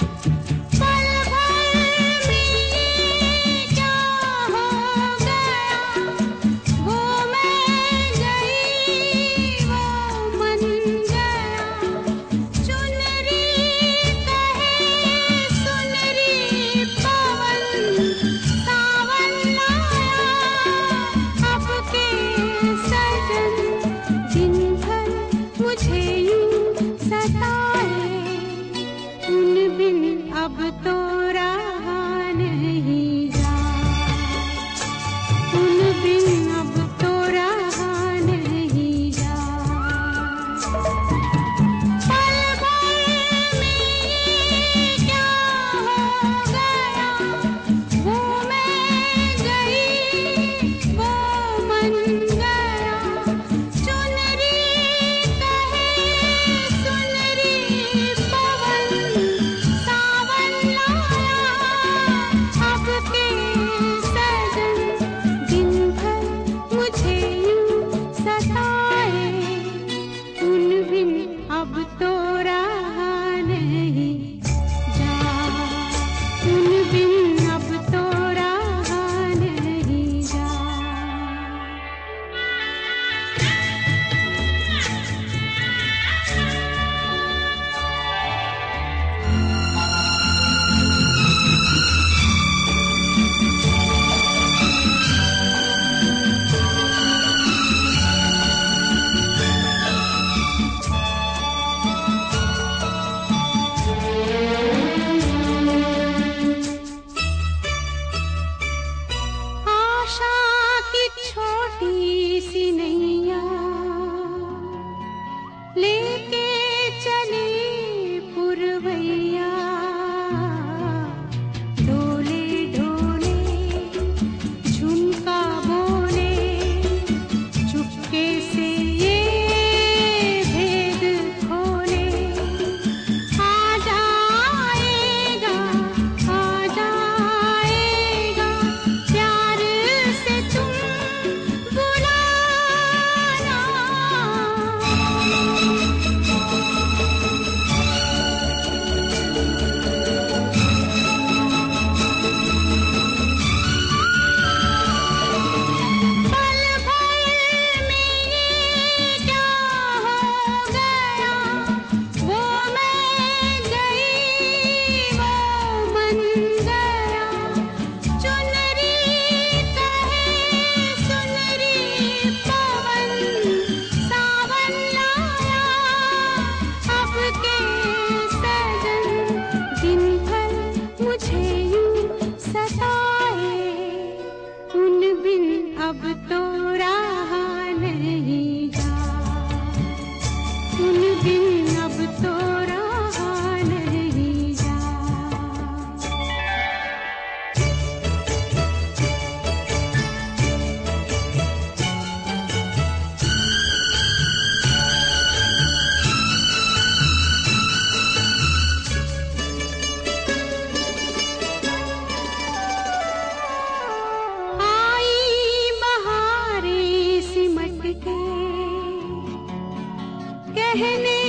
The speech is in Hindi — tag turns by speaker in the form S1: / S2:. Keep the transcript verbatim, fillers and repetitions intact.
S1: अब तो रहा नहीं जा, उन बिन अब तो रहा नहीं जा। पल भर में क्या हो गया, वो मैं गई वो मन गया। चुनरी कहे सुनरी पवन अब तो रहा नहीं जा, उन बिन अब तो रहा नहीं जा। छोटी सी नैया लेके चले पुरवैया, ढोले ढोले झुमका बोले चुपके से ये भेद खोले। आ जाएगा आ जाएगा प्यार से तुम अब तो रहा नहीं जा, उन बिन अब तो रहा नहीं जा। कहने